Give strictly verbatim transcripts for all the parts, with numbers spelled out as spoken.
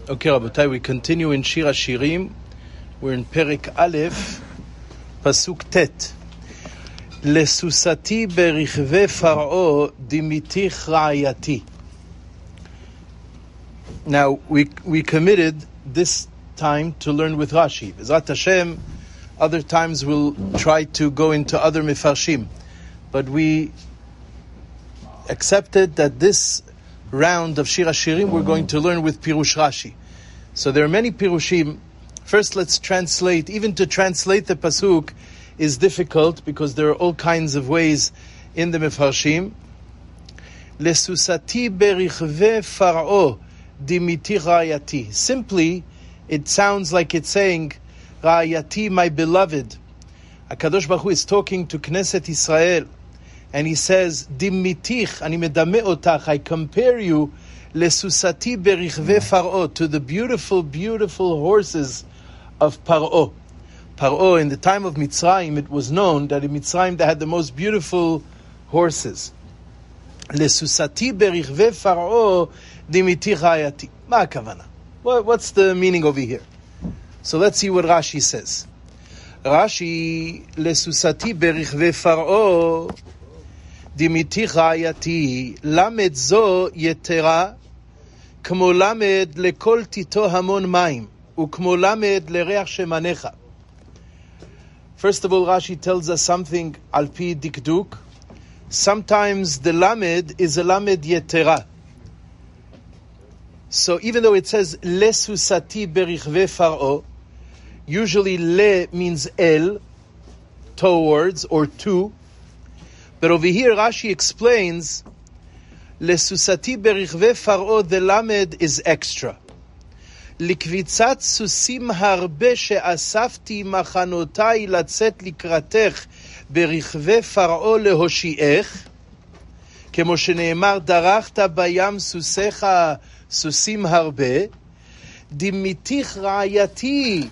Okay, Rabotai, we continue in Shir HaShirim. We're in Perek Aleph, Pasuk Tet. Lesusati berichve Far'o dimitich ra'ayati. Now, we we committed this time to learn with Rashi. B'ezrat Hashem, other times we'll try to go into other Mefarshim. But we accepted that this round of Shir HaShirim we're going to learn with Pirush Rashi. So there are many Pirushim. First, let's translate. Even to translate the Pasuk is difficult because there are all kinds of ways in the Mefarshim. Lesusati berichve Far'o dimiti ra'ayati. Simply, it sounds like it's saying, Ra'ayati, my beloved. HaKadosh Baruch Hu is talking to Knesset Israel. And he says, Dimitich, ani medame otach, I compare you, lesusati berichve Far'o, to the beautiful, beautiful horses of Par'o. Par'o, in the time of Mitzrayim, it was known that in Mitzrayim they had the most beautiful horses. Lesusati berichve Far'o, dimitich ra'ayati. Ma kavana? What's the meaning over here? So let's see what Rashi says. Rashi, lesusati berichve Far'o, dimitich ra'ayati, lamed zo yetera, kmo lamed lekol tito hamon mayim, ukmo lamed lereach shemanecha. First of all, Rashi tells us something al pi dikduk. Sometimes the lamed is a lamed yetera. So even though it says lesusati berichve Far'o, usually le means el, towards or to. But over here Rashi explains lesusati berichve Far'o, the lamed is extra. Likvitzat susim harbe she'asafti machanotai latzet likratech berichve Far'o lehoshiech, kemo sheneemar darachta bayam susecha susim harbe, dimitich ra'ayati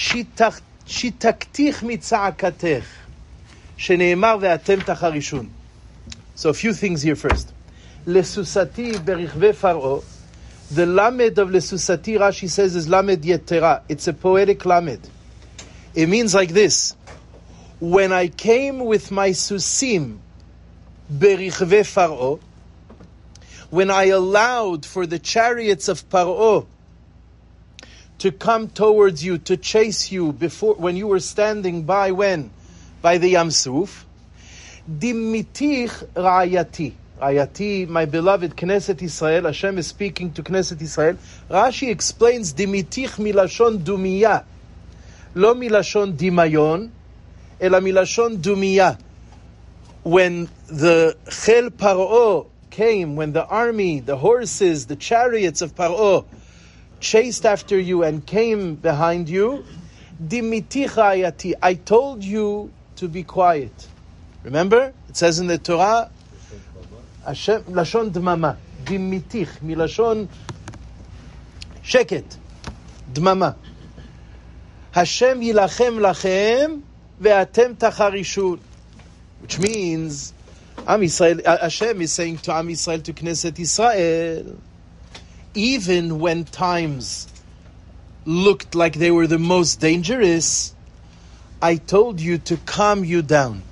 shitaktich mitza'akatech, sheneemar ve'atem tacharishun. So a few things here first. Lesusati berichve Far'o, the lamed of lesusati, Rashi says, is lamed yetera. It's a poetic lamed. It means like this: when I came with my susim berichve Far'o, when I allowed for the chariots of Par'o to come towards you, to chase you before, when you were standing by, when? By the Yam Suf. Dimitich ra'ayati. Ra'ayati, my beloved Knesset Israel. Hashem is speaking to Knesset Israel. Rashi explains, Dimitich milashon dumiya. Lo milashon dimayon, ela milashon dumiya. When the Chel Par'o came, when the army, the horses, the chariots of Par'o chased after you and came behind you, dimitich ra'ayati, I told you to be quiet. Remember? It says in the Torah, Hashem, lashon dmama, dimitich, milashon sheket, dmama. Hashem yilachem lachem, ve'atem tacharishun. Which means, Am Yisrael, Hashem is saying to Am Yisrael, to Knesset Israel, even when times looked like they were the most dangerous, I told you to calm you down.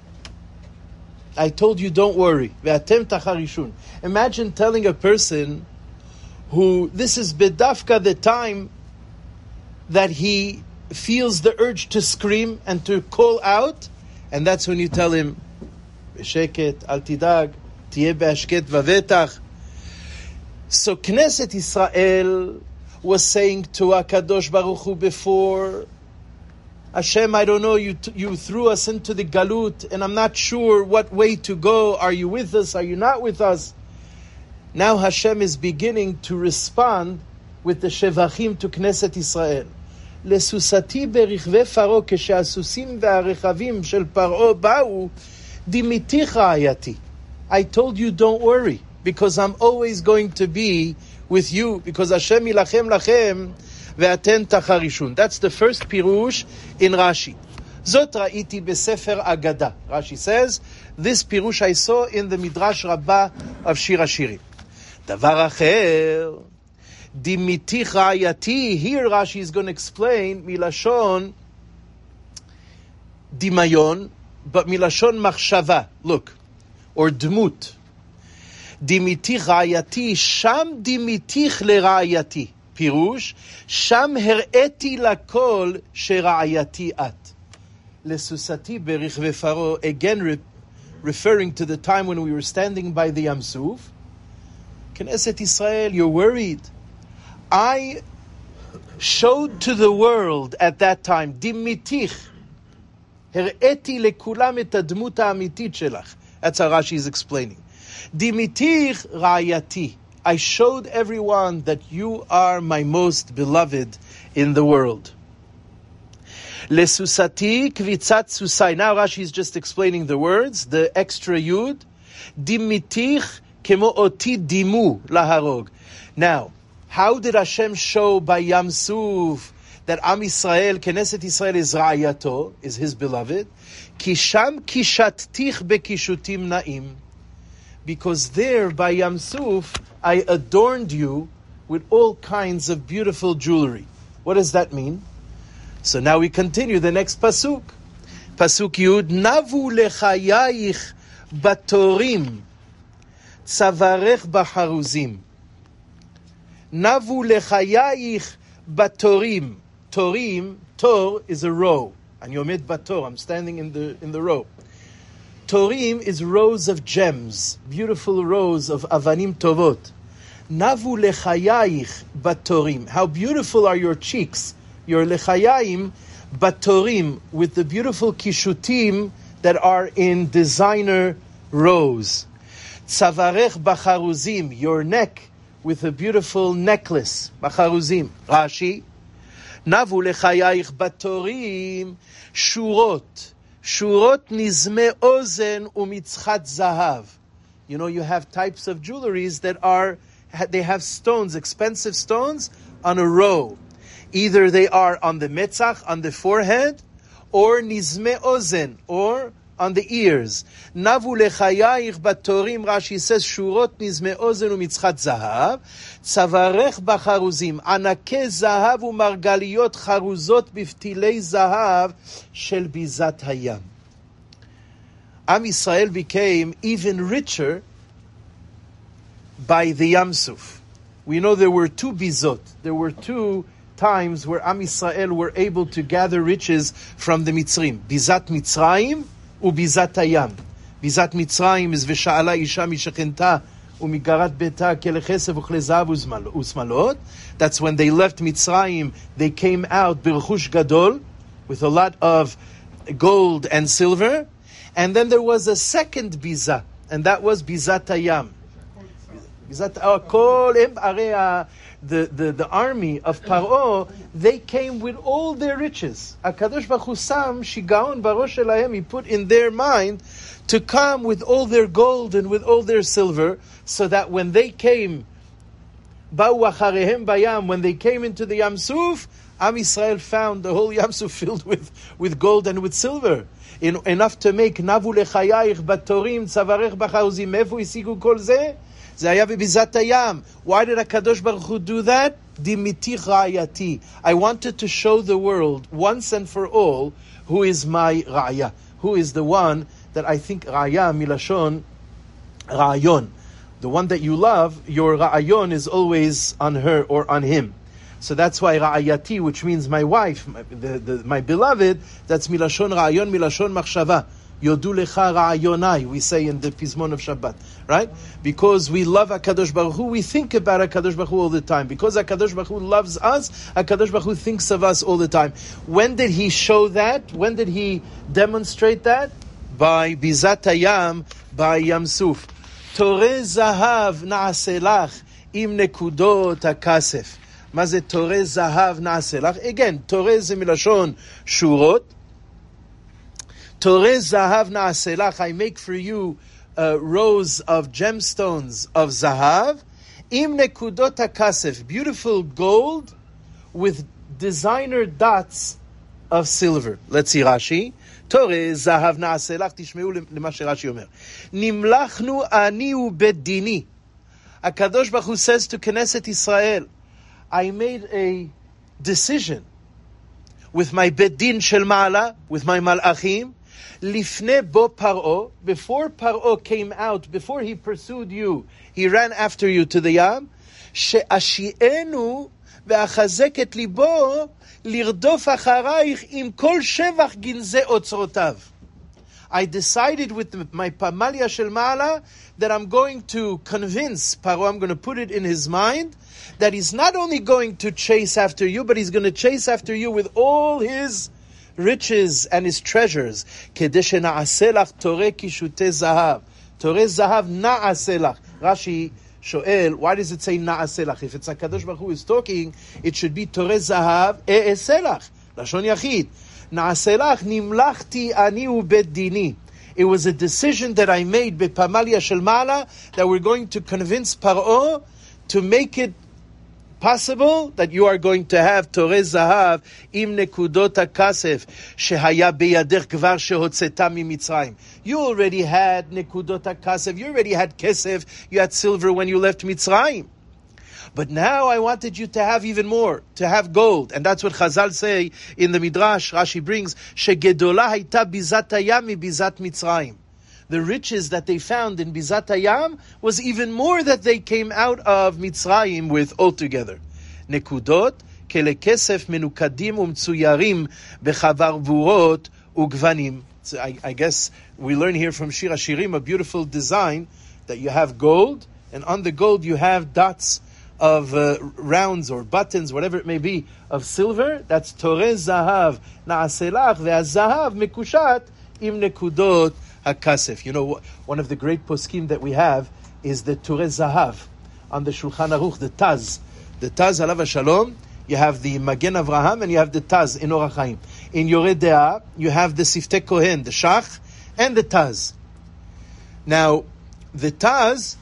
I told you, don't worry. Ve'atem tacharishun. Imagine telling a person who, this is bedafka, the time that he feels the urge to scream and to call out, and that's when you tell him, B'sheket, al tidag, tiyeh be'ashket v'avetach. So Knesset Israel was saying to HaKadosh Baruch Hu before, Hashem, I don't know, you t- you threw us into the galut, and I'm not sure what way to go. Are you with us? Are you not with us? Now Hashem is beginning to respond with the shevachim to Knesset Israel. Lesusati berichve Far'o, keshe'asusim ve'arechavim shel Par'o ba'u, dimitich ra'ayati. I told you, don't worry, because I'm always going to be with you, because Hashem yilachem lachem, ve'atem tacharishun. That's the first pirush in Rashi. Zot ra'iti besefer Agada. Rashi says, this pirush I saw in the Midrash Rabbah of Shir HaShirim. Davar acher, Dimitich ra'ayati. Here Rashi is going to explain milashon dimayon, but milashon machshava. Look, or dmut. Dimitich ra'ayati, sham dimitich lera'ayati. Pirush, sham her'eti lakol shera'ayati at. Lesusati berichve faro, again re- referring to the time when we were standing by the Yam Suf. Knesset Israel, you're worried. I showed to the world at that time, dimitich, her'eti lekulam et admut ha'amitit shelach. That's how Rashi is explaining. Dimitich ra'ayati. I showed everyone that you are my most beloved in the world. Lesusati kvitzat susai. Now Rashi is just explaining the words, the extra yud. Dimitich kemo oti dimu laharog. Now, how did Hashem show by Yam Suf that Am Yisrael, Knesset Yisrael is ra'ayato, is his beloved? Kisham kishattich bekishutim na'im. Because there by Yam Suf, I adorned you with all kinds of beautiful jewelry. What does that mean? So now we continue the next pasuk. Pasuk Yud, Navu lechayayich batorim, tzavarech bacharuzim. Navu lechayayich batorim. Torim, tor is a row. And yomed bator, I'm standing in the in the row. Torim is rows of gems, beautiful rows of avanim tovot. Navu lechayayich batorim. How beautiful are your cheeks, your lechayayim batorim, with the beautiful kishutim that are in designer rows. Tzavarech bacharuzim, your neck with a beautiful necklace, bacharuzim. Rashi, Navu lechayayich batorim shurot. Shurot nizme ozen umitzchat zahav. You know, you have types of jewelries that are, they have stones, expensive stones, on a row. Either they are on the metzach, on the forehead, or nizme ozen, or on the ears. Navu lechayayich batorim, Rashi says, shurot nizme ozen umitzchat zahav, tzavarech bacharuzim, anake zahav umargaliyot charuzot biftilei zahav shel bizat hayam. Am Yisrael became even richer by the Yam Suf. We know there were two bizot. There were two times where Am Yisrael were able to gather riches from the Mitzrim. Bizat Mitzrayim ובizat hayam. Bizat Mitzrayim is v'sha'ala isha mishachenta umigarat beta kelechesef uchlezav usmalot. That's when they left Mitzrayim. They came out birchush gadol with a lot of gold and silver. And then there was a second biza, and that was bizat hayam. Bizat kol em the the the army of Paro, they came with all their riches. HaKadosh Baruch Hu sam shigaon barosh elahem, he put in their mind to come with all their gold and with all their silver, so that when they came, ba'u acharehem bayam, when they came into the Yam Suf, Am Yisrael found the whole Yam Suf filled with, with gold and with silver. In, enough to make navu lechayayich batorim tzavarech bacharuzim. Mefu isigu kol zeh? Why did HaKadosh Baruch Hu do that? Dimitich ra'ayati. I wanted to show the world once and for all who is my ra'aya, who is the one that I think ra'aya milashon ra'ayon. The one that you love, your ra'ayon is always on her or on him. So that's why ra'ayati, which means my wife, my, the, the, my beloved, that's milashon ra'ayon, milashon machshava. Yodu lecha ra'ayonai, we say in the Pizmon of Shabbat, right? Because we love HaKadosh Baruch Hu, we think about HaKadosh Baruch Hu all the time. Because HaKadosh Baruch Hu loves us, HaKadosh Baruch Hu thinks of us all the time. When did He show that? When did He demonstrate that? By Bizat Hayam, by Yam Suf. Toreh zahav na'aselach im nekudot hakasef. מה זה תורי זהב נעשה לך? Again, תורי זה מלשון שורות. תורי זהב נעשה לך, I make for you uh, rows of gemstones of zahav. עם נקודות הכסף, beautiful gold with designer dots of silver. Let's see Rashi. תורי זהב נעשה לך, תשמעו למה שרש"י אומר. נמלכנו אני ובית דיני. הקדוש ברוך הוא says to Knesset Israel, I made a decision with my Bet Din Shel Ma'ala, with my Malachim, Lifne bo Paro, before Paro came out, before he pursued you, he ran after you to the Yam, She'ashi'enu ve'achazek et libo lirdof acharayich im kol shevach ginze otzrotav. I decided with the, my Pamalia Shel Ma'ala that I'm going to convince Paro, I'm going to put it in his mind, that he's not only going to chase after you, but he's going to chase after you with all his riches and his treasures. Kedeshe na'aseh lach toreh kishutei zahav. Toreh zahav na'aseh lach. Rashi shoel, why does it say na'aseh lach? If it's HaKadosh Baruch Hu is talking, it should be toreh zahav e'eseh lach. Lashon yachid. Na'aseh lach nimlachti ani u'bet dini. It was a decision that I made bepamalia shel ma'ala that we're going to convince Paro to make it possible that you are going to have Toreh Zahav im nekudot hakasef shehaya beyadech kvar shehotzeta mimitzrayim. You already had nekudot hakasef. You already had kesef. You had silver when you left Mitzrayim. But now I wanted you to have even more, to have gold. And that's what Chazal say in the Midrash. Rashi brings, shegedola hayta bizat hayam mi bizat Mitzrayim. The riches that they found in Bizat Hayam was even more that they came out of Mitzrayim with altogether. Nekudot kelekesef menukadim umtsuyarim bechavarvurot ugvanim. So I, I guess we learn here from Shir HaShirim a beautiful design that you have gold, and on the gold you have dots of uh, rounds or buttons, whatever it may be, of silver. That's Toreh Zahav na'aselach ve'azahav mekushat im nekudot HaKasef. You know, one of the great poskim that we have is the Turei Zahav on the Shulchan Aruch, the Taz. The Taz, Alav HaShalom, you have the Magen Avraham and you have the Taz in Orach Chaim. In Yoreh De'ah, you have the Siftei Kohen, the Shach, and the Taz. Now, the Taz,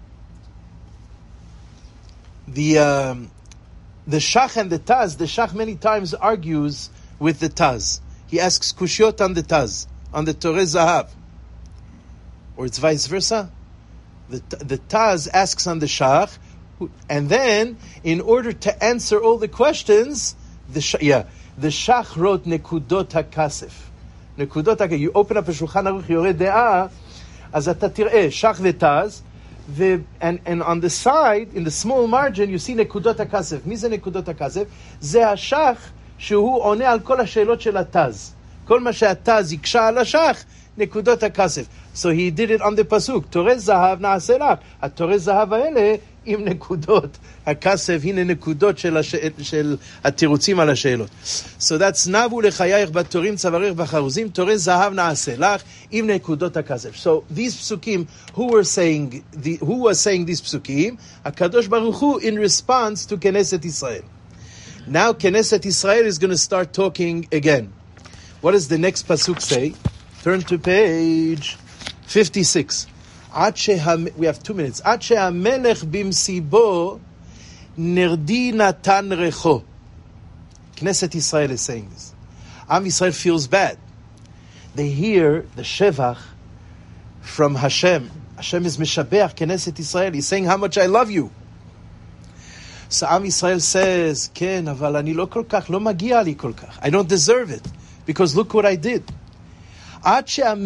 the um, the Shach and the Taz, the Shach many times argues with the Taz. He asks Kushiot on the Taz, on the Turei Zahav. Or it's vice versa. The the Taz asks on the Shach, and then in order to answer all the questions, the yeah, the Shach wrote Nekudot HaKasef. Nekudot HaKasef. You open up a Shulchan Aruch Yoreh De'ah, as ata tireh Shach veTaz, the and and on the side in the small margin you see Nekudot HaKasef. Mi ze Nekudot HaKasef? Ze HaShach shehu oneh al kol hasheilot shel HaTaz. Kol ma she'ataz yiksha al HaShach Nekudot HaKasef. So he did it on the pasuk. Toreh Zahav na'aseh lach. HaToreh Zahav ha'ele im nekudot HaKasef hine nekudot shel shel hatirutzim al hasheilot. So that's navu lechayayich batorim tzavarich b'charuzim Toreh Zahav na'aseh lach im nekudot HaKasef. So these psukim, who were saying the who was saying these psukim? HaKadosh Baruch Hu in response to Knesset Israel. Now Knesset Israel is going to start talking again. What does the next pasuk say? Turn to page fifty-six. We have two minutes. Ad she'hamelech bimsibo nerdi natan recho. Knesset Israel is saying this. Am Yisrael feels bad. They hear the shevach from Hashem. Hashem is mishabeach Knesset Israel. He's saying how much I love you. So Am Yisrael says, Ken, aval ani lo kol kach, lo magia li kol kach. I don't deserve it, because look what I did. While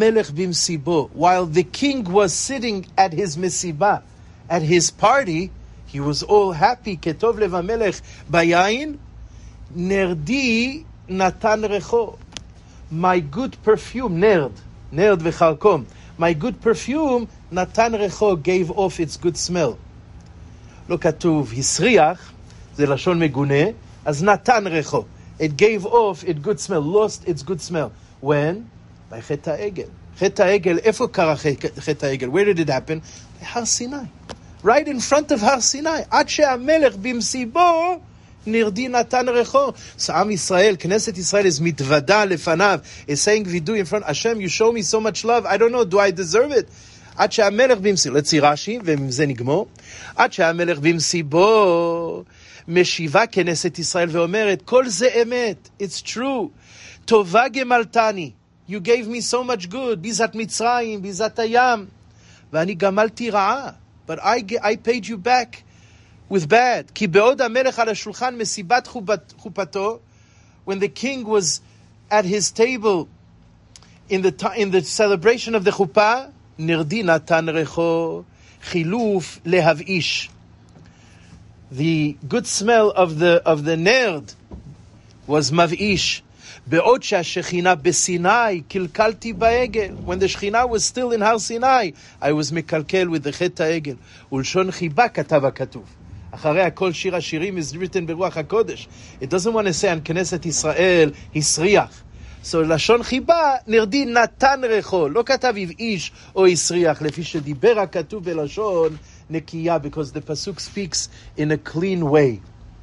the king was sitting at his misibah, at his party, he was all happy. Ketov lev hamelech bayayin, nerdi natan recho. My good perfume, nerd, nerd v'chalkom. My good perfume, natan recho, gave off its good smell. Look at tuv, hisriach, ze lashon meguneh, as natan recho. It gave off its good smell, lost its good smell. When? By Chet HaEgel. Chet HaEgel, efo kara Chet HaEgel? Where did it happen? Har Sinai. Right in front of Har Sinai. Ad she'hamelech bimsibo nirdi natan recho. So Am Yisrael, Knesset Yisrael is mitvada lefanav, is saying vidu in front. Hashem, you show me so much love. I don't know, do I deserve it? Ad she'hamelech bimsibo. Let's see Rashi, ומזה נגמור. עד שהמלך במסיבו משיבה כנסת ישראל ואומרת, כל זה אמת, it's true. טובה גמלתני. You gave me so much good. Bizat Mitzrayim, Bizat Hayam. ואני גמלתי רעה. But I, I paid you back with bad. כי בעוד המלך על השולחן מסיבת חופתו, when the king was at his table in the in the celebration of the chuppah, נרדי נתן ריחו, חילוף להבאיש. The good smell of the of the nerd was מבאיש. בעוד שהשכינה בסיני, קלקלתי בעגל. When the Shekhinah was still in Har Sinai, I was מקלקל with the חטא העגל. ולשון חיבה כתב הכתוב. אחרי הכל שיר השירים is written ברוח הקודש. It doesn't want to say on כנסת ישראל, הסריח. So לשון חיבה, נרדי נתן ריחו. לא כתב הבאיש או הסריח, לפי שדיבר הכתוב בלשון נקייה, because the pasuk speaks in a clean way.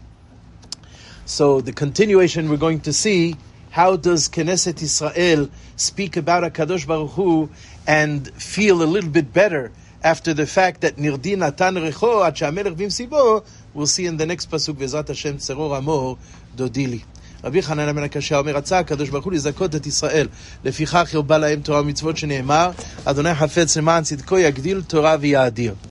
So the continuation we're going to see, how does Knesset Israel speak about HaKadosh Baruch Hu and feel a little bit better after the fact that Nirdi Natan Recho Ad She'amelech B'Msibo? We'll see in the next pasuk, Be'ezrat Hashem Tzeror Amor Dodili. רבי חנניה בן הקשיא אומר, רצה הקדוש ברוך הוא לזכות את ישראל, לפיכך הרבה להם תורה ומצוות, שנאמר, אדוני חפץ למען צדקו יגדיל תורה ויאדיר.